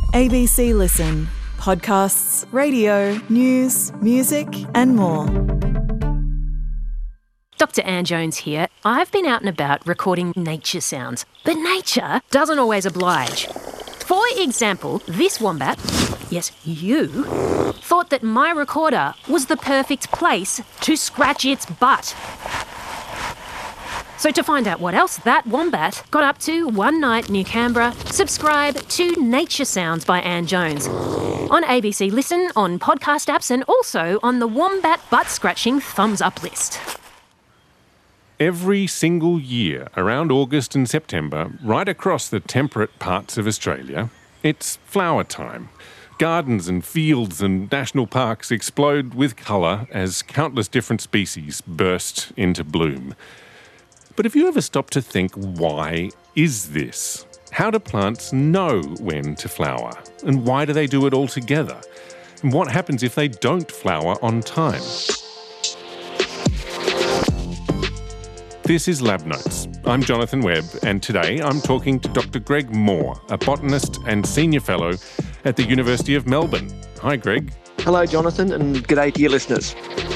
ABC Listen. Podcasts, radio, news, music and more. Dr. Anne Jones here. I've been out and about recording nature sounds, but nature doesn't always oblige. For example, this wombat, yes, you, thought that my recorder was the perfect place to scratch its butt. So to find out what else that wombat got up to one night near Canberra, subscribe to Nature Sounds by Anne Jones on ABC Listen, on podcast apps and also on the Wombat Butt Scratching Thumbs Up list. Every single year, around August and September, right across the temperate parts of Australia, it's flower time. Gardens and fields and national parks explode with colour as countless different species burst into bloom. But have you ever stopped to think, why is this? How do plants know when to flower? And why do they do it all together? And what happens if they don't flower on time? This is Lab Notes. I'm Jonathan Webb, and today I'm talking to Dr. Greg Moore, a botanist and senior fellow at the University of Melbourne. Hi, Greg. Hello, Jonathan, and g'day to your listeners.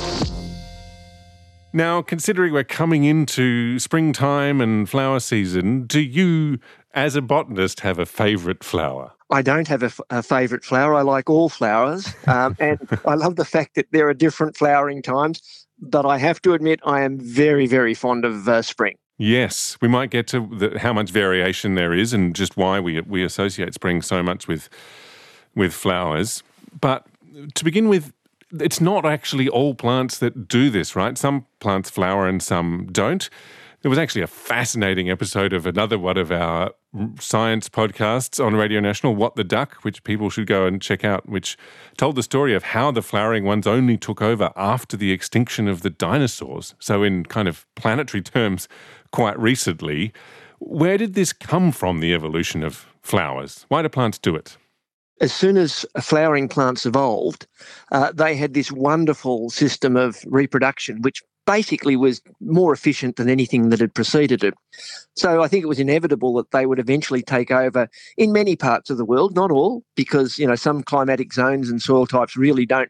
Now, considering we're coming into springtime and flower season, do you, as a botanist, have a favourite flower? I don't have a favourite flower. I like all flowers, and I love the fact that there are different flowering times, but I have to admit I am very, very fond of spring. Yes, we might get to how much variation there is and just why we associate spring so much with flowers. But to begin with, it's not actually all plants that do this, right? Some plants flower and some don't. There was actually a fascinating episode of another one of our science podcasts on Radio National, What the Duck, which people should go and check out, which told the story of how the flowering ones only took over after the extinction of the dinosaurs. So in kind of planetary terms, quite recently. Where did this come from, the evolution of flowers? Why do plants do it? As soon as flowering plants evolved, they had this wonderful system of reproduction, which basically was more efficient than anything that had preceded it. So I think it was inevitable that they would eventually take over in many parts of the world, not all, because some climatic zones and soil types really don't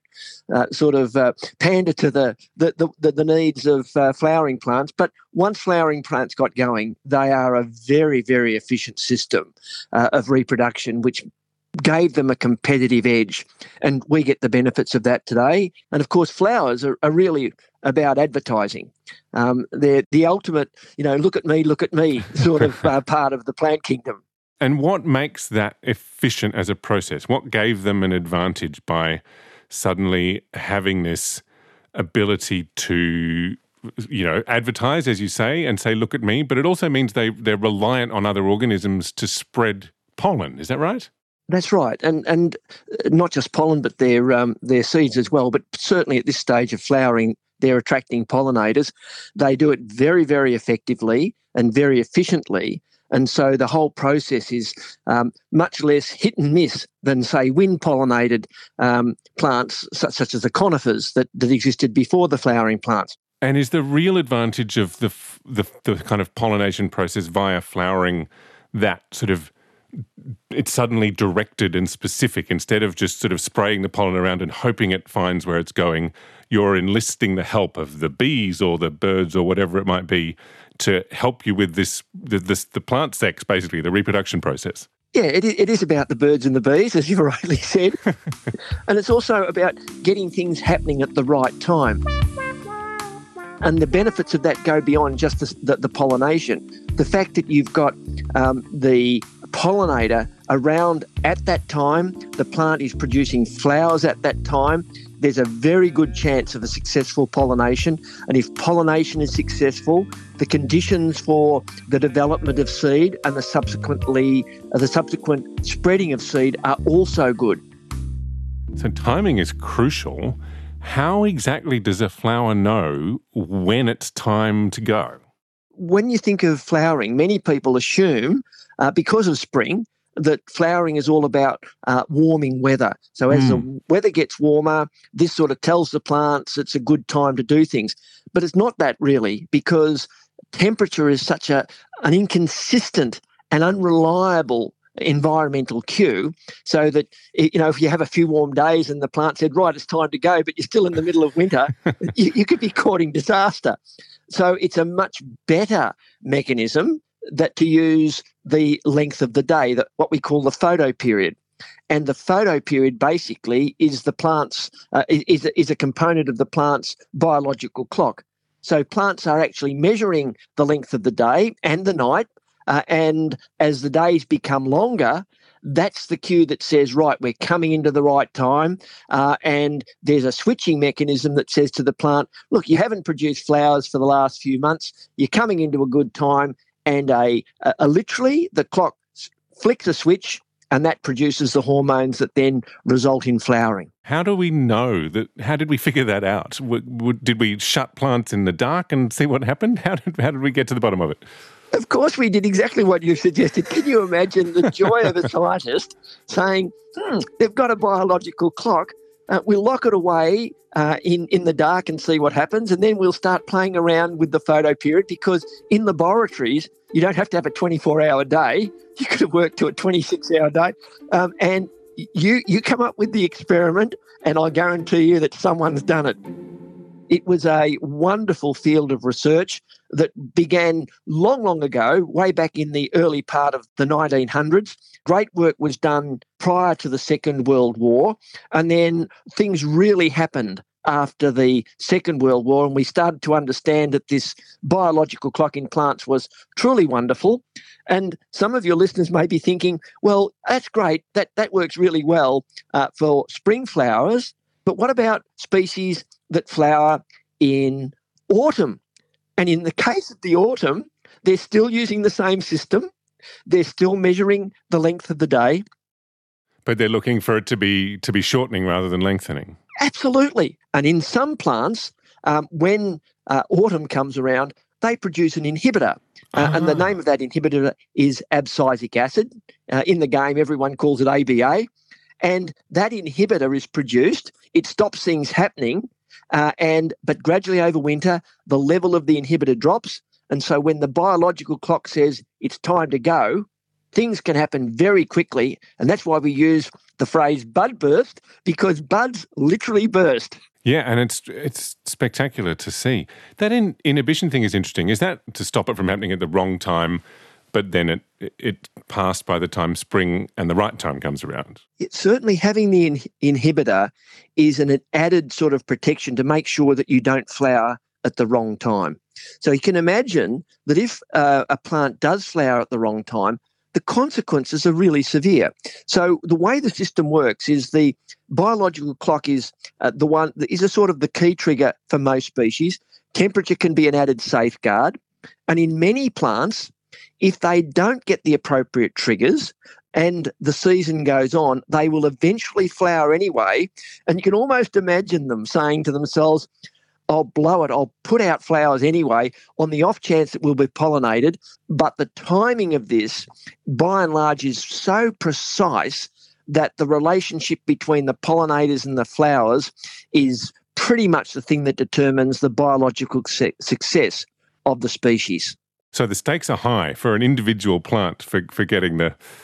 pander to the needs of flowering plants. But once flowering plants got going, they are a very, very efficient system of reproduction, which gave them a competitive edge, and we get the benefits of that today. And of course, flowers are really about advertising. They're the ultimate, look at me sort of part of the plant kingdom. And what makes that efficient as a process? What gave them an advantage by suddenly having this ability to advertise, as you say, and say, look at me, but it also means they're reliant on other organisms to spread pollen. Is that right? That's right, and not just pollen, but their seeds as well. But certainly at this stage of flowering, they're attracting pollinators. They do it very, very effectively and very efficiently, and so the whole process is much less hit and miss than, say, wind-pollinated plants such as the conifers that existed before the flowering plants. And is the real advantage of the kind of pollination process via flowering that sort of it's suddenly directed and specific instead of just sort of spraying the pollen around and hoping it finds where it's going? You're enlisting the help of the bees or the birds or whatever it might be to help you with the plant sex, basically, the reproduction process. Yeah, it is about the birds and the bees, as you've rightly said. And it's also about getting things happening at the right time. And the benefits of that go beyond just the pollination. The fact that you've got the pollinator around at that time, the plant is producing flowers at that time, there's a very good chance of a successful pollination. And if pollination is successful, the conditions for the development of seed and the subsequent spreading of seed are also good. So timing is crucial. How exactly does a flower know when it's time to go? When you think of flowering, many people assume, because of spring, that flowering is all about warming weather. So as the weather gets warmer, this sort of tells the plants it's a good time to do things. But it's not that really, because temperature is such an inconsistent and unreliable environmental cue, so that, if you have a few warm days and the plant said, right, it's time to go, but you're still in the middle of winter, you could be courting disaster. So it's a much better mechanism that to use the length of the day, what we call the photoperiod. And the photoperiod basically is the plant's is a component of the plant's biological clock. So plants are actually measuring the length of the day and the night, and as the days become longer, that's the cue that says, right, we're coming into the right time, and there's a switching mechanism that says to the plant, look, you haven't produced flowers for the last few months, you're coming into a good time, and literally the clock flicks a switch, and that produces the hormones that then result in flowering. How do we know that? How did we figure that out? Did we shut plants in the dark and see what happened? How did we get to the bottom of it? Of course we did exactly what you suggested. Can you imagine the joy of a scientist saying, they've got a biological clock, we'll lock it away in the dark and see what happens, and then we'll start playing around with the photoperiod, because in laboratories, you don't have to have a 24-hour day. You could have worked to a 26-hour day. And you come up with the experiment, and I guarantee you that someone's done it. It was a wonderful field of research that began long, long ago, way back in the early part of the 1900s. Great work was done prior to the Second World War, and then things really happened after the Second World War, and we started to understand that this biological clock in plants was truly wonderful. And some of your listeners may be thinking, well, that's great, that works really well for spring flowers, but what about species that flower in autumn? And in the case of the autumn, they're still using the same system. They're still measuring the length of the day. But they're looking for it to be shortening rather than lengthening. Absolutely. And in some plants, when autumn comes around, they produce an inhibitor. And the name of that inhibitor is abscisic acid. In the game, everyone calls it ABA. And that inhibitor is produced. It stops things happening. But gradually over winter, the level of the inhibitor drops. And so when the biological clock says it's time to go, things can happen very quickly. And that's why we use the phrase bud burst, because buds literally burst. Yeah, and it's spectacular to see. That inhibition thing is interesting. Is that to stop it from happening at the wrong time, but then it passed by the time spring and the right time comes around? Certainly having the inhibitor is an added sort of protection to make sure that you don't flower at the wrong time. So you can imagine that if a plant does flower at the wrong time, the consequences are really severe. So the way the system works is the biological clock is the one that is a sort of the key trigger for most species. Temperature can be an added safeguard. And in many plants, if they don't get the appropriate triggers and the season goes on, they will eventually flower anyway. And you can almost imagine them saying to themselves, I'll blow it, I'll put out flowers anyway on the off chance that we'll be pollinated. But the timing of this, by and large, is so precise that the relationship between the pollinators and the flowers is pretty much the thing that determines the biological success of the species. So the stakes are high for an individual plant for getting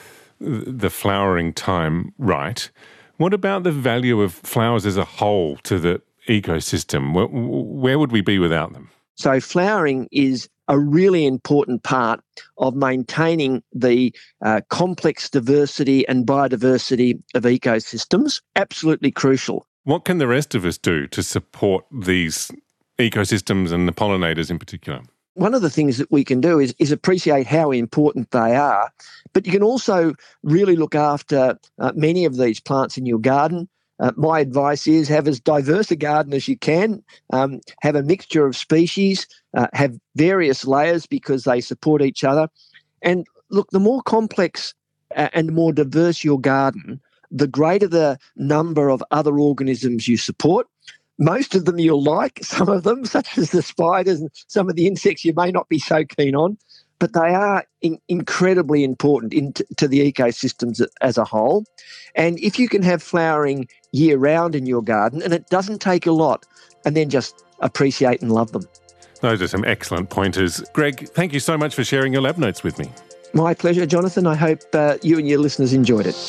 the flowering time right. What about the value of flowers as a whole to the ecosystem? Where would we be without them? So flowering is a really important part of maintaining the complex diversity and biodiversity of ecosystems. Absolutely crucial. What can the rest of us do to support these ecosystems and the pollinators in particular? One of the things that we can do is appreciate how important they are, but you can also really look after many of these plants in your garden. My advice is have as diverse a garden as you can, have a mixture of species, have various layers because they support each other. And look, the more complex and more diverse your garden, the greater the number of other organisms you support. Most of them you'll like, some of them, such as the spiders and some of the insects you may not be so keen on, but they are incredibly important to the ecosystems as a whole. And if you can have flowering year-round in your garden, and it doesn't take a lot, and then just appreciate and love them. Those are some excellent pointers. Greg, thank you so much for sharing your lab notes with me. My pleasure, Jonathan. I hope you and your listeners enjoyed it.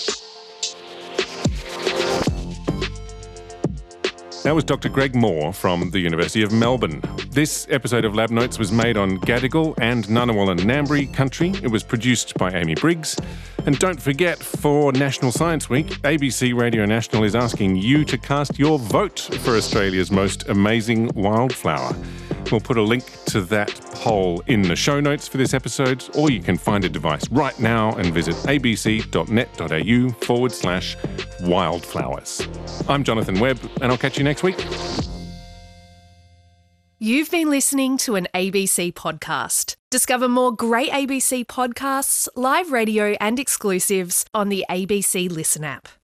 That was Dr. Greg Moore from the University of Melbourne. This episode of Lab Notes was made on Gadigal and Ngunnawal and Ngambri country. It was produced by Amy Briggs. And don't forget, for National Science Week, ABC Radio National is asking you to cast your vote for Australia's most amazing wildflower. We'll put a link to that poll in the show notes for this episode, or you can find a device right now and visit abc.net.au/wildflowers. I'm Jonathan Webb, and I'll catch you next week. You've been listening to an ABC podcast. Discover more great ABC podcasts, live radio and exclusives on the ABC Listen app.